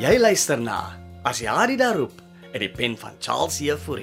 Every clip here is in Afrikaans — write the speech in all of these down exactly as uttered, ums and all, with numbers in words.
Jy luister na As jy Harry daar roep, in die pen van Charles Jefouri.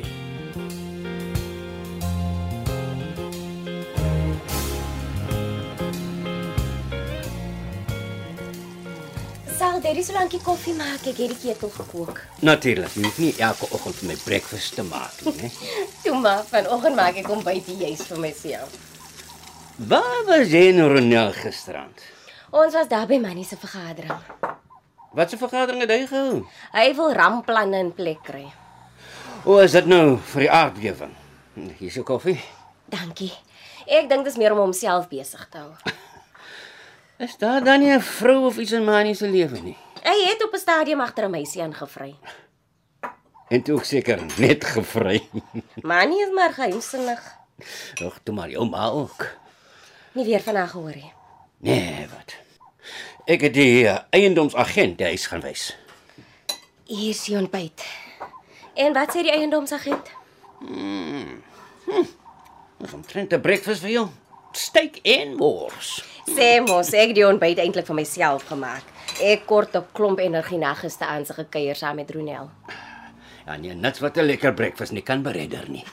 Sal Daddy so lankie koffie maak, ek het die ketel gekook. Natuurlik, jy hoef nie elke oggend vir my breakfast te maak nie, né? Toe maar, vanoggend maak ek ontbyt juis vir myself. Waar was jy en Ronel gisterand? Ons was daar by Mannie se vergadering. Wat 'n vergadering het hy gehou? Hy wil rampplanne in plek kry. O, is dit nou vir die aardbewing? Hier is jou koffie. Dankie. Ek dink dit is meer om homself besig te hou. Is daar dan nie 'n vrou of iets in Mannie se lewe nie? Hy het op 'n stadium agter 'n meisie aangevry. En toe ook seker net gevry. Mannie is maar geheimsinnig. Ag, toe maar jou ma ook. Nie weer van haar gehoor nie. Nee, wat? Ek het die uh, eiendomsagent die huis gaan wys. Hier is die ontbyt. En wat sê die eiendomsagent? Mm. Hm. Ons omtrent 'n breakfast vir jou. Steak en wors. Sê mos, ek het die ontbyt eintlik vir myself gemaak. Ek kort op klomp energie na gisteraand se gekuier saam met Ronel. Ja, nee, niks wat 'n lekker breakfast nie kan beredder nie.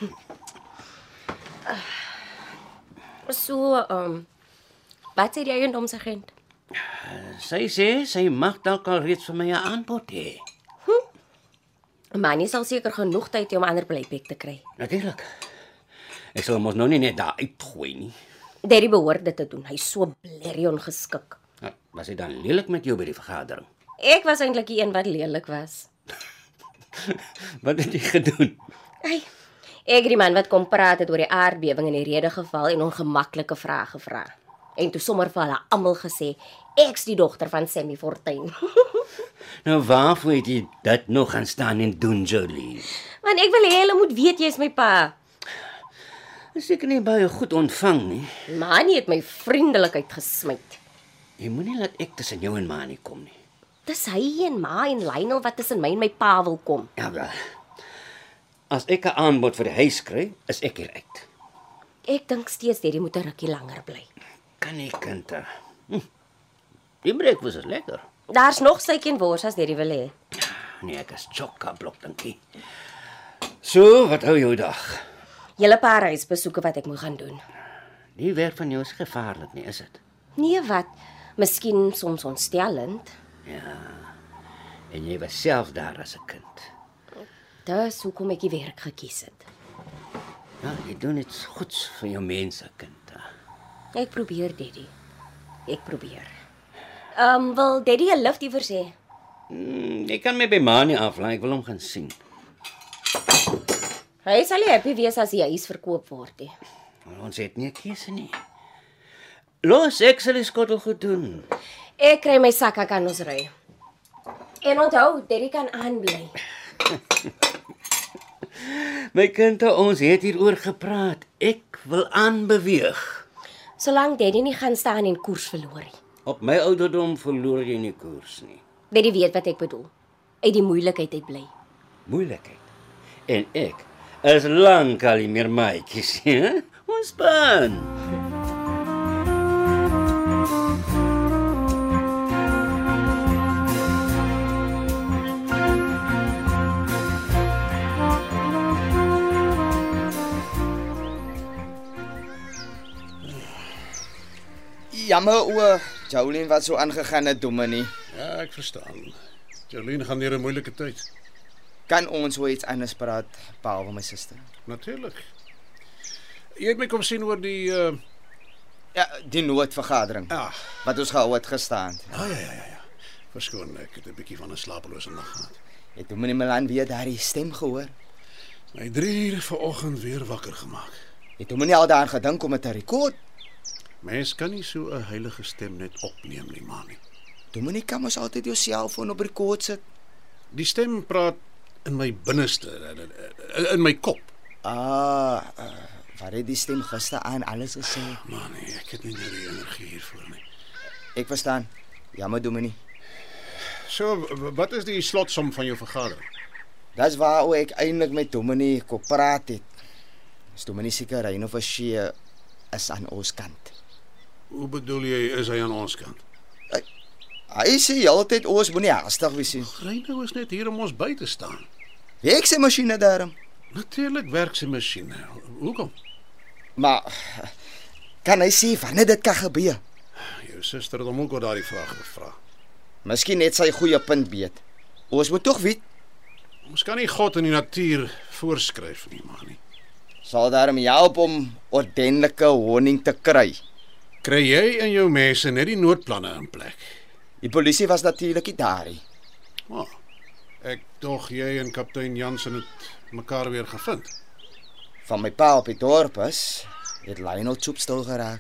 So, ehm um, wat sê die eiendomsagent? Sy sê sy mag dalk al reeds vir my 'n aanbod hê. Hm. Mannie sal seker genoeg tyd hê om 'n ander blyplek te kry. Natuurlik. Ek sal mos nou nie net daar uitgooi nie. Daddy behoort dit te doen. Hy's so blerrie ongeskik. Ja, was hy dan lelik met jou by die vergadering? Ek was eintlik die een wat lelik was. Wat het jy gedoen? Hey, ek het die man wat kom praat het oor die aardbewing in die rede geval en ongemaklike vrae gevra. En toe sommer vir hulle almal gesê, ek's die dogter van Sammy Fortuin. Nou waarvoor het jy dit nog gaan staan en doen, Jolie? Want ek wil hê hulle moet weet jy's my pa. Is seker nie baie goed ontvang nie. Mannie het my vriendelikheid gesmyt. Jy moenie laat ek tussen jou en Mannie kom nie. Dis hy en ma en Lionel wat tussen my en my pa wil kom. Ja, wel. As ek 'n aanbod vir die huis kry, is ek hier uit. Ek dink steeds Daddy moet 'n rukkie langer bly. Kan nie, kind. Hm. Die breakfast is lekker. Daar's nog suiker en wors as Daddy wil hê. Nee, ek is chock-a-block, dankie. So, wat hou jou dag? Julle paar huisbesoeke wat ek moet gaan doen. Die werk van jou is gevaarlik nie, is dit? Nee, wat? Miskien soms ontstellend. Ja. En jy was self daar as 'n kind. Dis hoekom ek die werk gekies het. Ja, jy doen iets goeds vir jou mense, kind. Ek probeer, Daddy. Ek probeer. Ehm, um, wil Daddy 'n lift iewers hê? Hmm, ek kan my by Mannie aflaai, ek wil hom gaan sien. Hy sal nie happy wees as die huis verkoop word nie. Ons het nie 'n keuse nie. Los, ek sal die skottel goed doen. Ek kry my sak, ek kan ons ry. En onthou, Daddy kan aanbly. My kind, ons het hieroor gepraat. Ek wil aanbeweeg. Solank Daddy nie gaan staan en koers verloor nie. Op my ouderdom verloor jy nie koers nie. Daddy weet wat ek bedoel. Uit die moeilikheid uit bly. Moeilikheid. En ek is lank al nie meer maatjies, hè? Ons span. Jammer oor Jolien wat so aangegaan het, Dominee. Ja, ek verstaan. Jolien gaan deur 'n moeilike tyd. Kan ons oor iets anders praat, behalwe my suster? Natuurlik. Jy het my kom sien oor die uh Ja, die noodvergadering. Ja. Wat ons gehou het gestaan. Ja, ja, ja, ja. ja. Verskoon, ek het 'n bietjie van 'n slapelose nag gehad. Het Dominee Milan weer daardie stem gehoor? My drie uur vanoggend weer wakker gemaak. Het Dominee al daaraan gedink om dit te rekord? Mens kan nie so 'n heilige stem net opneem nie, man nie. Dominee kan mos altyd jou selfoon op rekord sit. Die stem praat in my binneste, in, in my kop. Ah, uh, wat het die stem gister aan alles gesê? Man, nee, ek het nie meer die energie hiervoor nie. Ek verstaan. Jammer, Dominee. So, wat is die slotsom van jou vergadering? Dis waaroor ek eintlik met Dominee kon praat het. Is Dominee seker hy of sy is aan ons kant? Hoe bedoel jy, is hy aan ons kant? Hy sê die hele tyd ons moenie haastig wees nie. Reino is net hier om ons by te staan. Ek sê masjiene daarom. Natuurlik werk sy masjiene. Hoekom? Maar kan hy sê wanneer dit kan gebeur? Jou suster het hom ook oor daardie vraag gevra. Miskien net sy goeie punt weet. Ons moet tog weet. Ons kan nie God in die natuur voorskryf nie, man nie. Sal daarom help om ordentlike honing te kry. Kry jy en jou mense net die noodplanne in plek? Die polisie was natuurlik nie daar nie. Oh, ek dog jy en kaptein Jansen het mekaar weer gevind. Van my pa op die dorp is, het Lionel Choop stil geraak.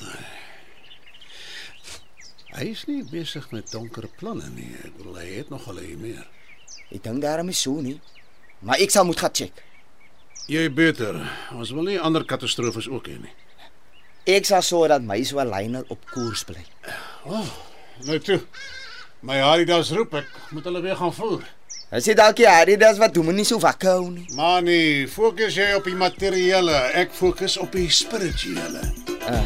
Hy is nie besig met donker planne nie. Ek bedoel, hy het nog hulle meer. Ek dink daarom is so nie. Maar ek sal moet gaan check. Jy beter. Ons wil nie ander katastrofes ook hê nie. Ek sal sorg dat my so Lionel op koers bly. Oh, nou toe. My Haridas roep, ek moet hulle weer gaan voer. Hy sê dalk ja, dit is wat doen nie so wakker hou nie. Manie, fokus jy op die materiële, ek fokus op die spirituele. Uh.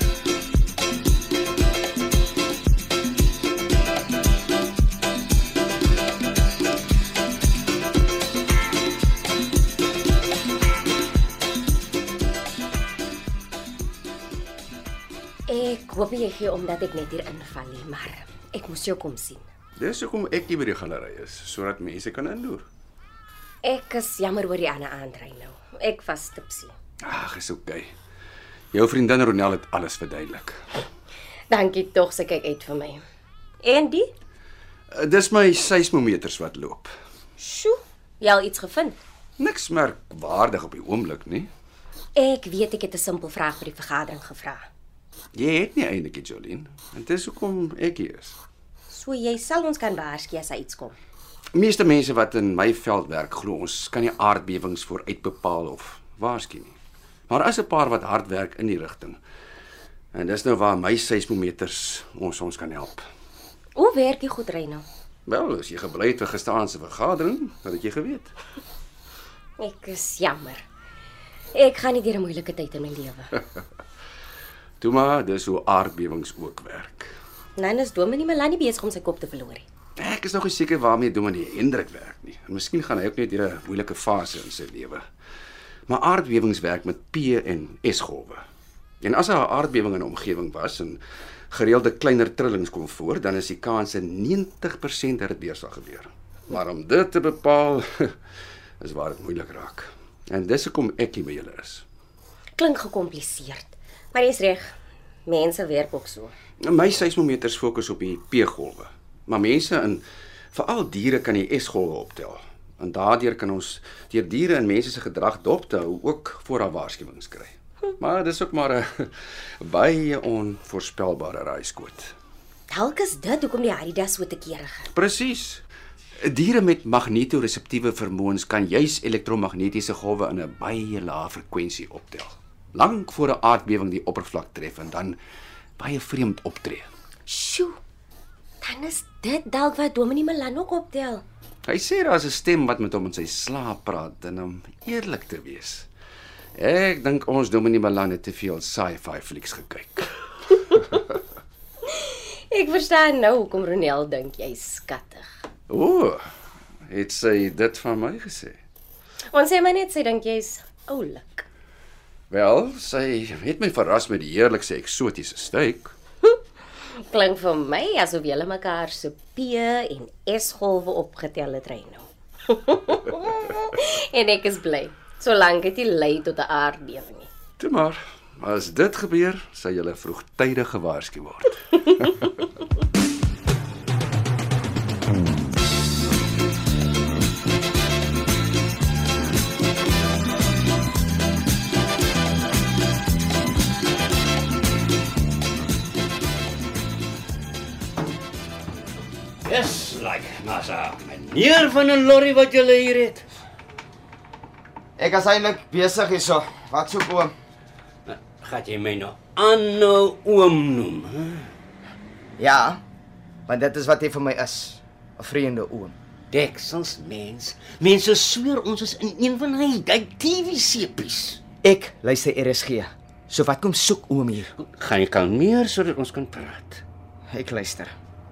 Ek hoop jy gee omdat ek net hier inval nie, maar ek moes jou kom sien. Dis hoekom ek hier by die galery is, sodat mense kan inloer. Ek is jammer oor die ander aandry nou. Ek was tipsy. Ag, is oukei. Jou vriendin Ronel het alles verduidelik. Dankie tog, sy kyk uit vir my. En die? Uh, dis my seismometers wat loop. Sjoe, jy al iets gevind? Niks merkwaardig op die oomblik nie. Ek weet ek het 'n simpel vraag vir die vergadering gevra. Jy het nie eintlik, Jolien. En dis hoekom ek hier is. So jy sal ons kan waarsku as iets kom. Meeste mense wat in my veld werk, glo ons kan nie aardbewings vooruit bepaal of waarsku nie. Maar daar is 'n paar wat hard werk in die rigting. En dis nou waar my seismometers ons ons kan help. Hoe werk die goed ry nou? Wel, as jy gebly het vir gisteraan se vergadering, dan het jy geweet. Ek is jammer. Ek gaan nie deur 'n moeilike tyd in my lewe. Toe maar, dis hoe aardbewings ook werk. Nou is Dominee Melanie besig om sy kop te verloor. Ek is nog nie seker waarmee Dominee Hendrik werk nie. En miskien gaan hy ook net deur 'n moeilike fase in sy lewe. Maar aardbewings werk met P en S-golwe. En as daar 'n aardbewing in 'n omgewing was en gereelde kleiner trillings kom voor, dan is die kans negentig persent dat dit weer sal gebeur. Maar om dit te bepaal, is waar dit moeilik raak. En dis hoekom ek hier by julle is. Klink gekompliseerd, maar jy's reg. Mense werk ook so. My seismometers fokus op die P-golwe, maar mense en veral diere kan die S-golwe optel. En daardeur kan ons deur diere en mense se gedrag dop te hou ook vooraf waarskuwings kry. Maar dis ook maar 'n baie onvoorspelbare raaiskoot. Dalk is dit hoekom die Haridas so te kere gaan. Presies. Diere met magnetoreseptiewe vermoëns kan juis elektromagnetiese golwe in 'n baie lae frekwensie optel. Lank voor 'n aardbewing die oppervlak tref en dan baie vreemd optree. Sjoe. Dan is dit dalk wat Dominee Melanie ook optel. Hy sê daar's 'n stem wat met hom in sy slaap praat en om eerlik te wees. Ek dink ons Dominee Melanie het te veel sci-fi flieks gekyk. Ek verstaan nou hoekom Ronel dink jy's skattig. O, het sy dit van my gesê? Ons sê maar net sy dink jy's oulik. Wel, sy het my verras met die heerlikste eksotiese steak. Klink vir my asof julle mekaar se P en S-golwe opgetel het ry nou. En ek is bly, solank dit nie lei tot 'n aardbewing nie. Toe maar, as dit gebeur, sal julle vroegtydig gewaarsku word. Dis like massa. Meneer van 'n lorry wat julle hier het. Ek is eintlik besig hierso. Wat so oom? Gaan jy my nou aanhou oom noem? Hè? Ja, want dit is wat hy vir my is. 'n Vreemde oom. Deksels mens. Mense sweer ons is in een van hy kyk T V-sepies. Ek luister R S G. So wat kom soek oom hier? Gaan jy kalmeer sodat ons kan praat? Ek luister.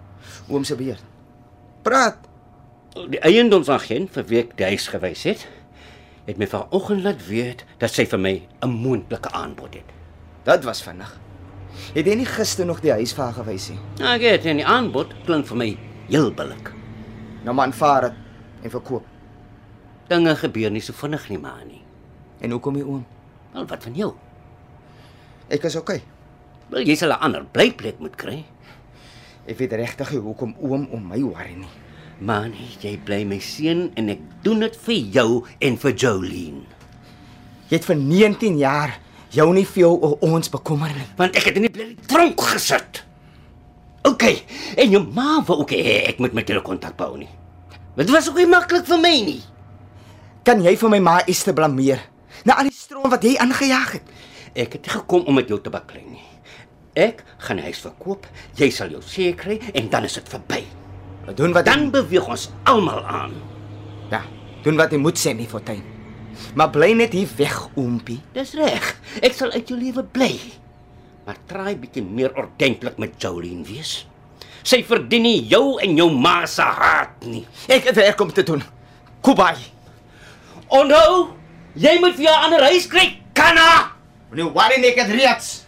Oom se beurt. Praat. Die eiendomsagent vir wie ek die huis gewys het, het my vanoggend laat weet dat sy vir my 'n moontlike aanbod het. Dit was vinnig. Het jy nie gister nog die huis vir haar gewys nie? Nou, ek het en die aanbod klink vir my heel billik. Nou man, vaar dit en verkoop. Dinge gebeur nie so vinnig nie, maar nie. En hoekom nie oom? Wel, wat van jou? Ek is oké. Okay. Wel, jy sal 'n ander blyplek moet kry. Ek weet regtig nie hoekom oom om my worry nie. Man, jy bly my seun en ek doen dit vir jou en vir Jolene. Jy het vir negentien jaar jou nie veel oor ons bekommer nie. Want ek het in die bly tronk gesit. OK, en jou ma wou ook hê ek moet met julle kontak bou nie. Dit was ook nie maklik vir my nie. Kan jy vir my ma iets te blameer? Na al die stroom wat jy aangejaag het. Ek het nie gekom om met jou te baklei nie. Ek gaan die huis verkoop, jy sal jou see kry en dan is dit verby. Doen wat Dan beweeg ons almal aan. Ja, doen wat jy moet sê, nie Fortuin. Maar bly net hier weg, oompie. Dis reg. Ek sal uit jou lewe bly. Maar try bietjie meer ordentlik met Jolene wees. Sy verdien nie jou en jou ma se haat nie. Ek het werk om te doen. Kubai. Onthou, jy moet vir jou 'n ander huis kry, Kana. Meneer Warren, ek het reeds.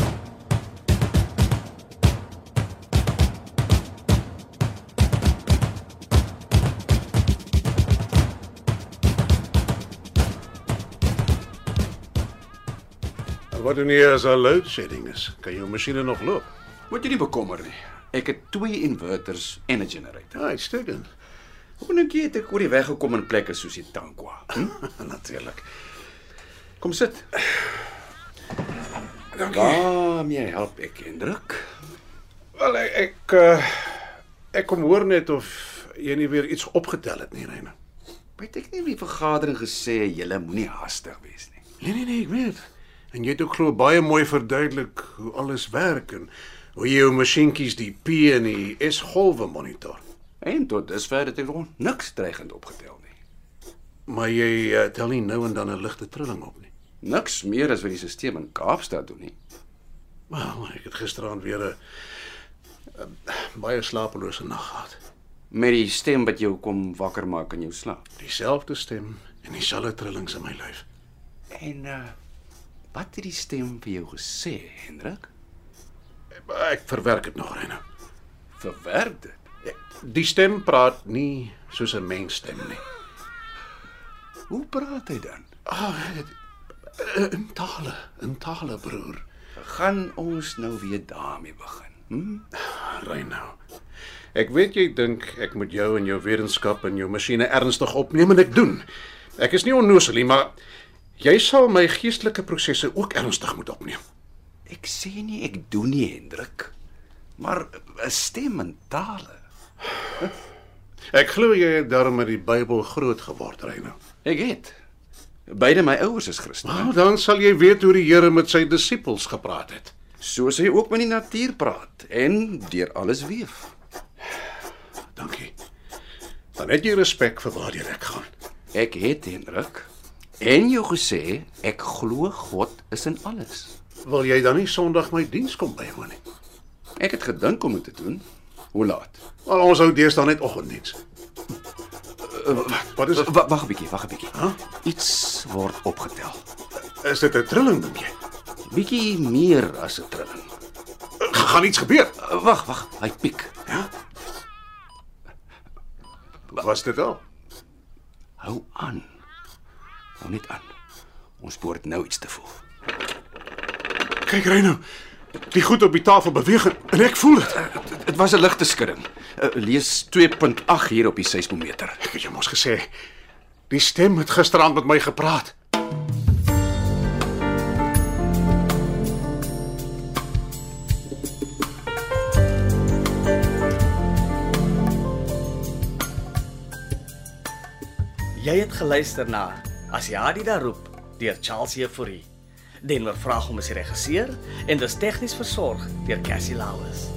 Wat doen jy as daar load shedding is? Kan jou masjiene nog loop? Moet jy nie bekommer nie. Ek het twee inverters en 'n generator. Uitstekend. Hoe dink jy het ek oor die weg gekom in plekke soos die Tankwa? Hm? Natuurlik. Kom sit. Dankie. Waarmee help ek, Hendrik? Wel, ek ek, uh, ek kom hoor net of jy nie weer iets opgetel het nie, Reina. Het ek nie in die vergadering gesê julle moenie haastig wees nie? Nee, nee, nee, ek weet. En jy het ook glo baie mooi verduidelik hoe alles werk en hoe jy jou masjienkies die P en die S-golwe monitor. En tot dusver het ek nog niks dreigend opgetel nie. Maar jy uh, tel nie nou en dan 'n ligte trilling op nie. Niks meer as wat die stelsel in Kaapstad doen nie. Wel, ek het gisteraand weer 'n baie slapelose nag gehad. Met die stem wat jou kom wakker maak in jou slaap. Dieselfde stem en dieselfde trillings in my lyf. En uh wat het die stem vir jou gesê, Hendrik? Ek verwerk dit nog, Reina. Verwerk dit. Die stem praat nie soos 'n mensstem nie. Hoe praat hy dan? Ah, in tale, in tale, broer. Gaan ons nou weer daarmee begin? Hm? Reina. Ek weet jy dink ek moet jou en jou wetenskap en jou masjiene ernstig opneem en ek doen. Ek is nie onnoosel nie, maar jy sal my geestelike prosesse ook ernstig moet opneem. Ek sê nie ek doen nie, Hendrik. Maar 'n stem en tale. Ek glo jy het daarom met die Bybel groot geword, Reina. Ek het. Beide my ouers is Christene. Nou, dan sal jy weet hoe die Here met sy disippels gepraat het. Soos hy ook met die natuur praat en deur alles weef. Dankie. Dan het jy respek vir waar ek gaan. Ek het, Hendrik, en jou gesê ek glo God is in alles. Wil jy dan nie Sondag my diens kom bywoon nie? Ek het gedink om dit te doen. Hoe laat? Wel, ons hou deesdae net oggenddiens. Uh, wat is dit? Wag 'n bietjie, wag 'n bietjie. Huh? Iets word opgetel. Is dit 'n trilling, dink jy? Bietjie meer as 'n trilling. Uh, gaan iets gebeur? Uh, wag, wag, hy piek. Ja. Was dit al? Hou aan. Hou net aan. Ons behoort nou iets te voel. Kyk, Reino. Die goed op die tafel beweeg en ek voel dit. Dit was 'n ligte skudding. Uh, lees twee punt agt hier op die seismometer. Ek het jou mos gesê, die stem het gisteraand met my gepraat. Jy het geluister na As Jari daar roep deur Charles Jefouri. Denver Vraagom is die regisseur en dis tegnies versorg deur Cassie Lauers.